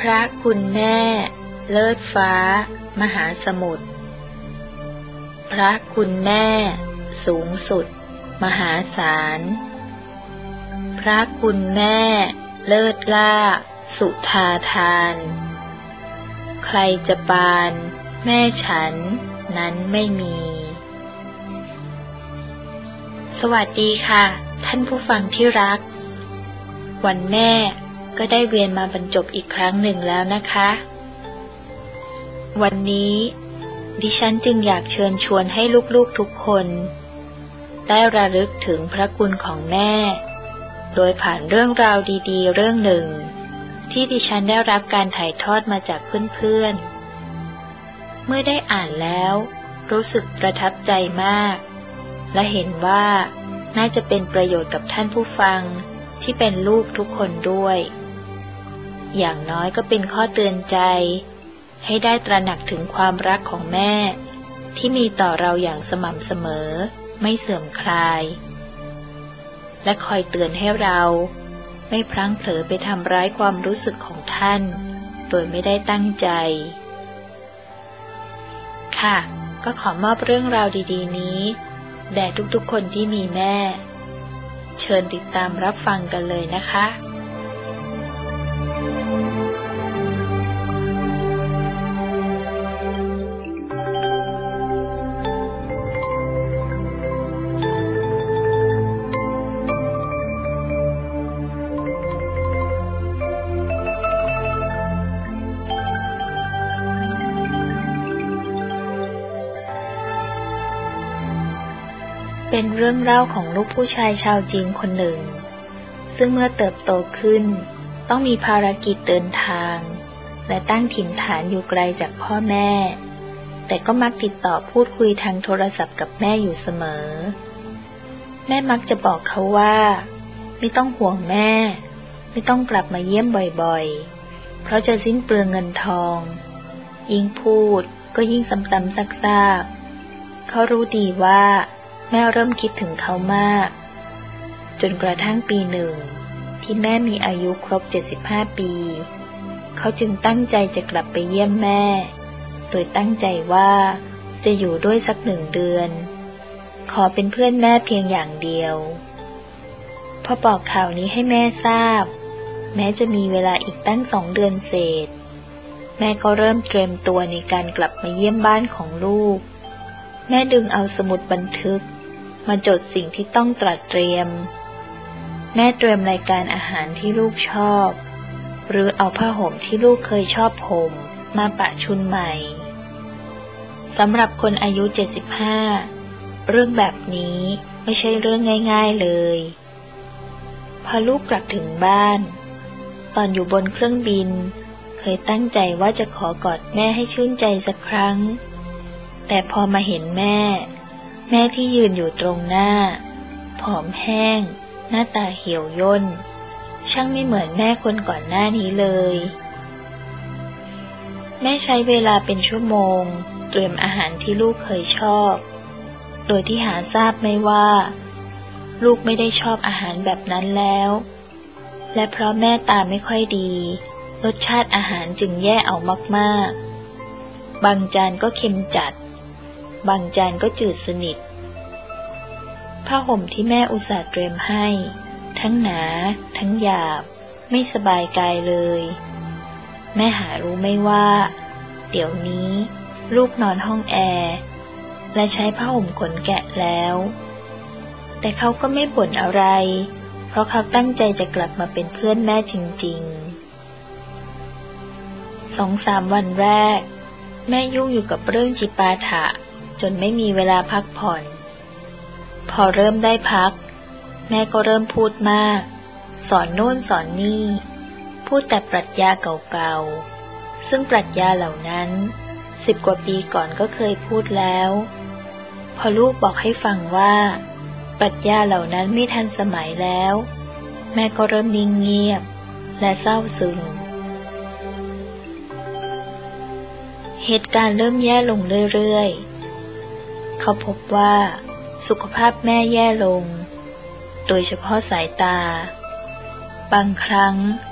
พระคุณแม่เลิศฟ้ามหาสมุทรพระคุณแม่สูงสุดมหาศาลพระคุณแม่เลิศล่าสุธาทานใครจะปานแม่ฉันนั้นไม่มีสวัสดีค่ะท่านผู้ฟังที่รักวันแม่ก็ได้เวียนมาบรรจบอีกครั้งหนึ่งแล้วนะคะวันนี้ดิฉันจึงอยากเชิญชวนให้ลูกๆทุกคนได้ระลึกถึงพระคุณของแม่โดยผ่านเรื่องราวดีๆเรื่องหนึ่งที่ดิฉันได้รับการถ่ายทอดมาจากเพื่อนๆเมื่อได้อ่านแล้วรู้สึกประทับใจมากและเห็นว่าน่าจะเป็นประโยชน์กับท่านผู้ฟังที่เป็นลูกทุกคนด้วยอย่างน้อยก็เป็นข้อเตือนใจให้ได้ตระหนักถึงความรักของแม่ที่มีต่อเราอย่างสม่ำเสมอไม่เสื่อมคลายและคอยเตือนให้เราไม่พลั้งเผลอไปทำร้ายความรู้สึกของท่านโดยไม่ได้ตั้งใจค่ะก็ขอมอบเรื่องราวดีๆนี้แด่ทุกๆคนที่มีแม่เชิญติดตามรับฟังกันเลยนะคะเป็นเรื่องเล่าของลูกผู้ชายชาวจีนคนหนึ่งซึ่งเมื่อเติบโตขึ้นต้องมีภารกิจเดินทางและตั้งถิ่นฐานอยู่ไกลจากพ่อแม่แต่ก็มักติดต่อพูดคุยทางโทรศัพท์กับแม่อยู่เสมอแม่มักจะบอกเขาว่าไม่ต้องห่วงแม่ไม่ต้องกลับมาเยี่ยมบ่อยๆเพราะจะสิ้นเปลืองเงินทองยิ่งพูดก็ยิ่งซ้ำๆซากๆเขารู้ดีว่าแม่เริ่มคิดถึงเขามากจนกระทั่งปีหนึ่งที่แม่มีอายุครบ75 ปีเขาจึงตั้งใจจะกลับไปเยี่ยมแม่โดยตั้งใจว่าจะอยู่ด้วยสัก1 เดือนขอเป็นเพื่อนแม่เพียงอย่างเดียวพอบอกข่าวนี้ให้แม่ทราบแม้จะมีเวลาอีกตั้ง2 เดือนเศษแม่ก็เริ่มเตรียมตัวในการกลับมาเยี่ยมบ้านของลูกแม่ดึงเอาสมุดบันทึกมาจดสิ่งที่ต้องตรัสเตรียมแม่เตรียมรายการอาหารที่ลูกชอบหรือเอาผ้าห่มที่ลูกเคยชอบห่มมาปะชุนใหม่สำหรับคนอายุ75เรื่องแบบนี้ไม่ใช่เรื่องง่ายๆเลยพอลูกกลับถึงบ้านตอนอยู่บนเครื่องบินเคยตั้งใจว่าจะขอกอดแม่ให้ชื่นใจสักครั้งแต่พอมาเห็นแม่ที่ยืนอยู่ตรงหน้าผอมแห้งหน้าตาเหี่ยวย่นช่างไม่เหมือนแม่คนก่อนหน้านี้เลยแม่ใช้เวลาเป็นชั่วโมงเตรียมอาหารที่ลูกเคยชอบโดยที่หาทราบไม่ว่าลูกไม่ได้ชอบอาหารแบบนั้นแล้วและเพราะแม่ตาไม่ค่อยดีรสชาติอาหารจึงแย่เอามากๆบางจานก็เค็มจัดบางจานก็จืดสนิทผ้าห่มที่แม่อุตส่าห์เตรียมให้ทั้งหนาทั้งหยาบไม่สบายกายเลยแม่หารู้ไม่ว่าเดี๋ยวนี้ลูกนอนห้องแอร์และใช้ผ้าห่มขนแกะแล้วแต่เขาก็ไม่บ่นอะไรเพราะเขาตั้งใจจะกลับมาเป็นเพื่อนแม่จริงๆ2-3 วันแรกแม่ยุ่งอยู่กับเรื่องจิปาถะจนไม่มีเวลาพักผ่อนพอเริ่มได้พักแม่ก็เริ่มพูดมากสอนโน่นสอนนี่พูดแต่ปรัชญาเก่าๆซึ่งปรัชญาเหล่านั้น10 กว่าปีก่อนก็เคยพูดแล้วพอลูกบอกให้ฟังว่าปรัชญาเหล่านั้นไม่ทันสมัยแล้วแม่ก็เริ่มนิ่งเงียบและเศร้าซึมเหตุการณ์เริ่มแย่ลงเรื่อยๆเขาพบว่าสุขภาพแม่แย่ลงโดยเฉพาะสายตาบางครั้ง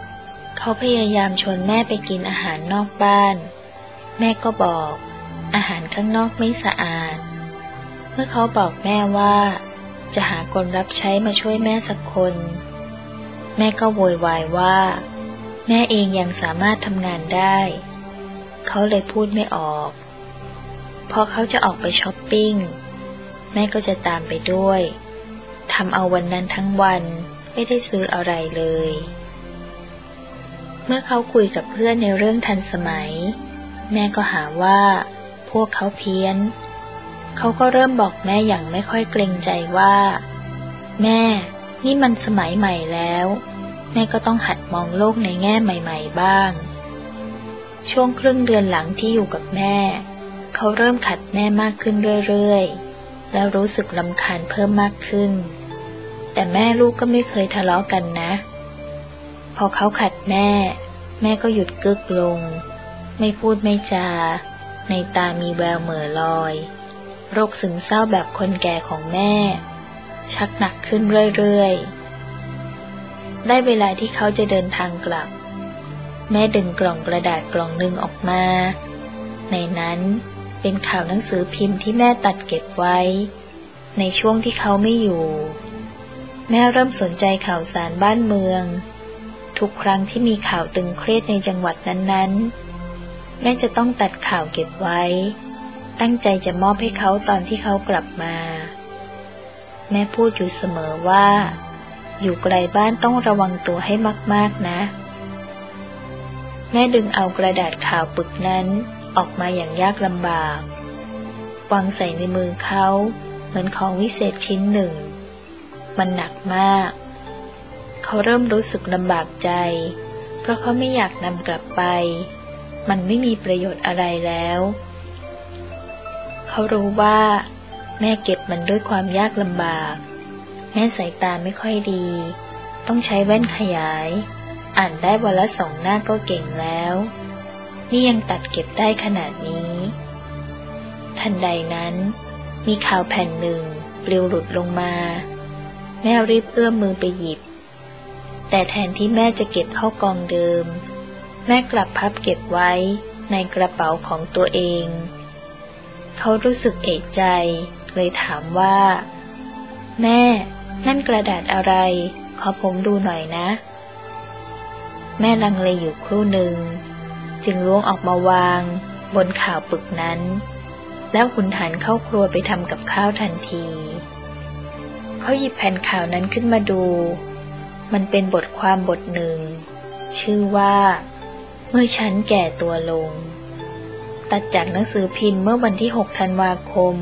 เขาพยายามชวนแม่ไปกินอาหารนอกบ้านแม่ก็บอกอาหารข้างนอกไม่สะอาดเมื่อเขาบอกแม่ว่าจะหาคนรับใช้มาช่วยแม่สักคนแม่ก็โวยวายว่าแม่เองยังสามารถทำงานได้เขาเลยพูดไม่ออกพอเขาจะออกไปช้อปปิ้งแม่ก็จะตามไปด้วยทำเอาวันนั้นทั้งวันไม่ได้ซื้ออะไรเลยเมื่อเขาคุยกับเพื่อนในเรื่องทันสมัยแม่ก็หาว่าพวกเขาเพี้ยนเขาก็เริ่มบอกแม่อย่างไม่ค่อยเกรงใจว่าแม่นี่มันสมัยใหม่แล้วแม่ก็ต้องหัดมองโลกในแง่ใหม่ๆบ้างช่วงครึ่งเดือนหลังที่อยู่กับแม่เขาเริ่มขัดแม่มากขึ้นเรื่อยๆแล้วรู้สึกรำคาญเพิ่มมากขึ้นแต่แม่ลูกก็ไม่เคยทะเลาะกันนะพอเขาขัดแม่ก็หยุดกึกลงไม่พูดไม่จาในตามีแววเหม่อลอยโรคซึมเศร้าแบบคนแก่ของแม่ชักหนักขึ้นเรื่อยๆได้เวลาที่เขาจะเดินทางกลับแม่ดึงกล่องกระดาษกล่องหนึ่งออกมาในนั้นเป็นข่าวหนังสือพิมพ์ที่แม่ตัดเก็บไว้ในช่วงที่เขาไม่อยู่แม่เริ่มสนใจข่าวสารบ้านเมืองทุกครั้งที่มีข่าวตึงเครียดในจังหวัดนั้นๆแม่จะต้องตัดข่าวเก็บไว้ตั้งใจจะมอบให้เขาตอนที่เขากลับมาแม่พูดอยู่เสมอว่าอยู่ไกลบ้านต้องระวังตัวให้มากๆนะแม่ดึงเอากระดาษข่าวปึกนั้นออกมาอย่างยากลำบากวางใส่ในมือเขาเหมือนของวิเศษชิ้นหนึ่งมันหนักมากเขาเริ่มรู้สึกลำบากใจเพราะเขาไม่อยากนำกลับไปมันไม่มีประโยชน์อะไรแล้วเขารู้ว่าแม่เก็บมันด้วยความยากลำบากแม่สายตาไม่ค่อยดีต้องใช้แว่นขยายอ่านได้วันละ2 หน้าก็เก่งแล้วนี่ยังตัดเก็บได้ขนาดนี้ทันใดนั้นมีข่าวแผ่นหนึ่งปลิวหลุดลงมาแม่รีบเอื้อมมือไปหยิบแต่แทนที่แม่จะเก็บเข้ากองเดิมแม่กลับพับเก็บไว้ในกระเป๋าของตัวเองเขารู้สึกเอะใจเลยถามว่าแม่นั่นกระดาษอะไรขอผมดูหน่อยนะแม่ลังเลอยู่ครู่หนึ่งจึงล้วงออกมาวางบนข่าวปึกนั้นแล้วหุนหันเข้าครัวไปทำกับข้าวทันทีเขาหยิบแผ่นข่าวนั้นขึ้นมาดูมันเป็นบทความบทหนึ่งชื่อว่าเมื่อฉันแก่ตัวลงตัดจากหนังสือพิมพ์เมื่อวันที่6 ธันวาคม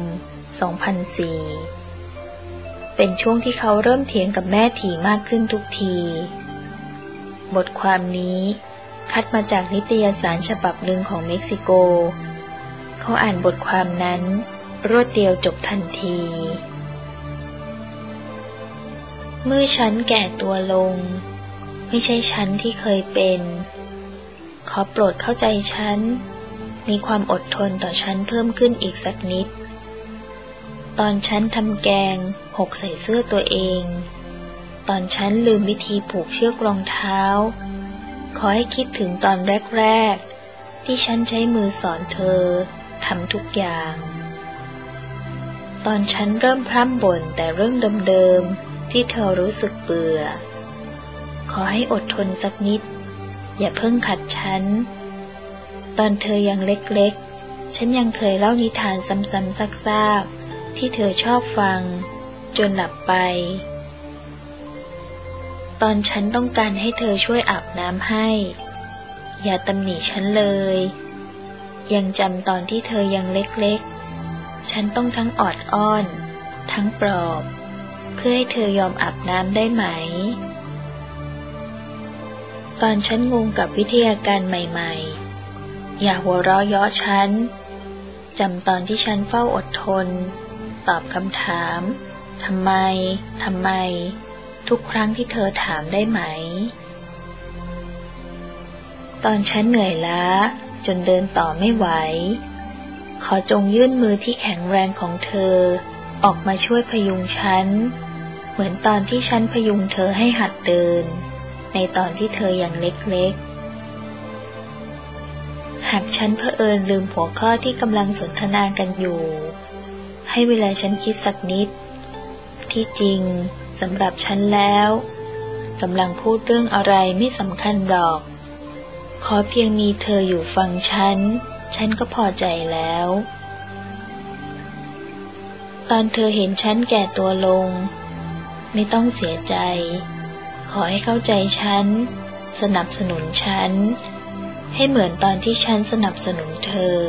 2004เป็นช่วงที่เขาเริ่มเถียงกับแม่ถี่มากขึ้นทุกทีบทความนี้คัดมาจากนิตยสารฉบับหนึ่งของเม็กซิโกเขาอ่านบทความนั้นรวดเดียวจบทันทีเมื่อฉันแก่ตัวลงไม่ใช่ฉันที่เคยเป็นขอโปรดเข้าใจฉันมีความอดทนต่อฉันเพิ่มขึ้นอีกสักนิดตอนฉันทำแกงหกใส่เสื้อตัวเองตอนฉันลืมวิธีผูกเชือกรองเท้าขอให้คิดถึงตอนแรกๆที่ฉันใช้มือสอนเธอทำทุกอย่างตอนฉันเริ่มพร่ำบ่นแต่เรื่องเดิมๆที่เธอรู้สึกเบื่อขอให้อดทนสักนิดอย่าเพิ่งขัดฉันตอนเธอยังเล็กๆฉันยังเคยเล่านิทานซ้ำๆซากๆที่เธอชอบฟังจนหลับไปตอนฉันต้องการให้เธอช่วยอาบน้ำให้อย่าตำหนิฉันเลยยังจำตอนที่เธอยังเล็กๆฉันต้องทั้งออดอ้อนทั้งปลอบเพื่อให้เธอยอมอาบน้ำได้ไหมตอนฉันงงกับวิทยาการใหม่ๆอย่าหัวเราะเยาะฉันจำตอนที่ฉันเฝ้าอดทนตอบคำถามทำไมทุกครั้งที่เธอถามได้ไหมตอนฉันเหนื่อยล้าจนเดินต่อไม่ไหวขอจงยื่นมือที่แข็งแรงของเธอออกมาช่วยพยุงฉันเหมือนตอนที่ฉันพยุงเธอให้หัดเดินในตอนที่เธอยังเล็กๆหากฉันเผอิญลืมหัวข้อที่กำลังสนทนากันอยู่ให้เวลาฉันคิดสักนิดที่จริงสำหรับฉันแล้วกำลังพูดเรื่องอะไรไม่สำคัญหรอกขอเพียงมีเธออยู่ฟังฉันก็พอใจแล้วตอนเธอเห็นฉันแก่ตัวลงไม่ต้องเสียใจขอให้เข้าใจฉันสนับสนุนฉันให้เหมือนตอนที่ฉันสนับสนุนเธอ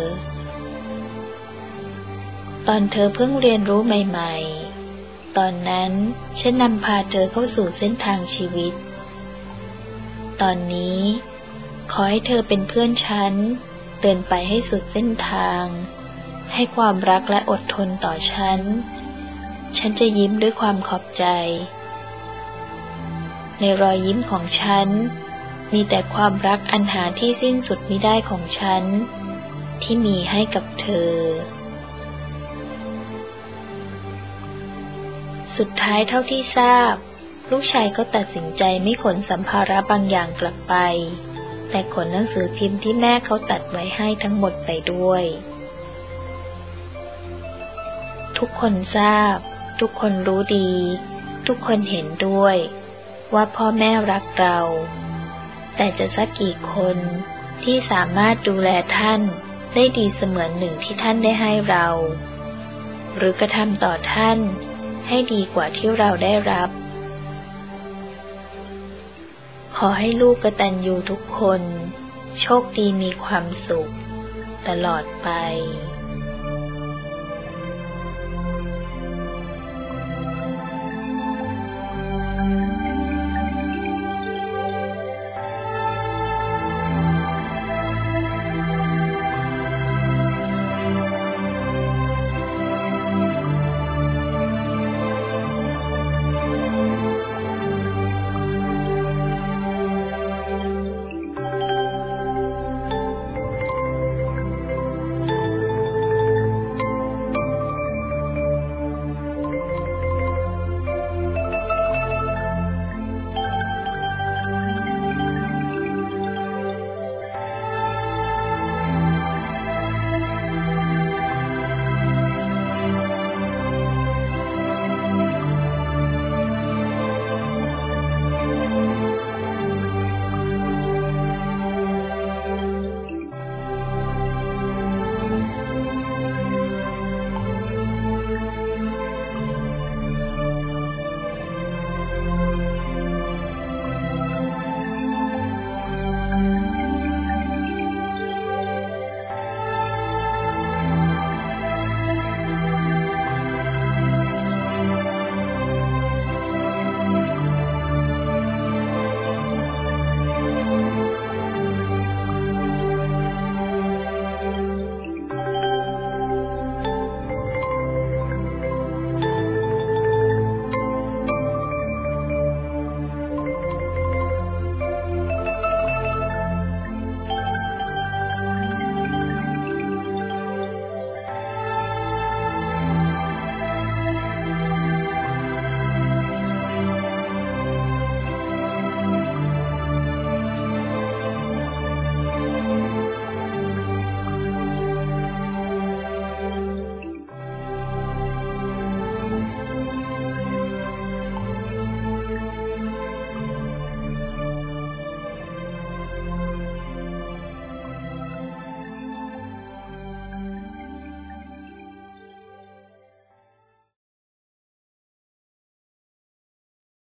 ตอนเธอเพิ่งเรียนรู้ใหม่ๆตอนนั้นฉันนำพาเธอเข้าสู่เส้นทางชีวิตตอนนี้ขอให้เธอเป็นเพื่อนฉันเดินไปให้สุดเส้นทางให้ความรักและอดทนต่อฉันจะยิ้มด้วยความขอบใจในรอยยิ้มของฉันมีแต่ความรักอันหาที่สิ้นสุดมิได้ของฉันที่มีให้กับเธอสุดท้ายเท่าที่ทราบลูกชายก็ตัดสินใจไม่ขนสัมภาระบางอย่างกลับไปแต่ขนหนังสือพิมพ์ที่แม่เขาตัดไว้ให้ทั้งหมดไปด้วยทุกคนทราบทุกคนรู้ดีทุกคนเห็นด้วยว่าพ่อแม่รักเราแต่จะสักกี่คนที่สามารถดูแลท่านได้ดีเสมือนหนึ่งที่ท่านได้ให้เราหรือกระทำต่อท่านให้ดีกว่าที่เราได้รับขอให้ลูกกตัญญูทุกคนโชคดีมีความสุขตลอดไป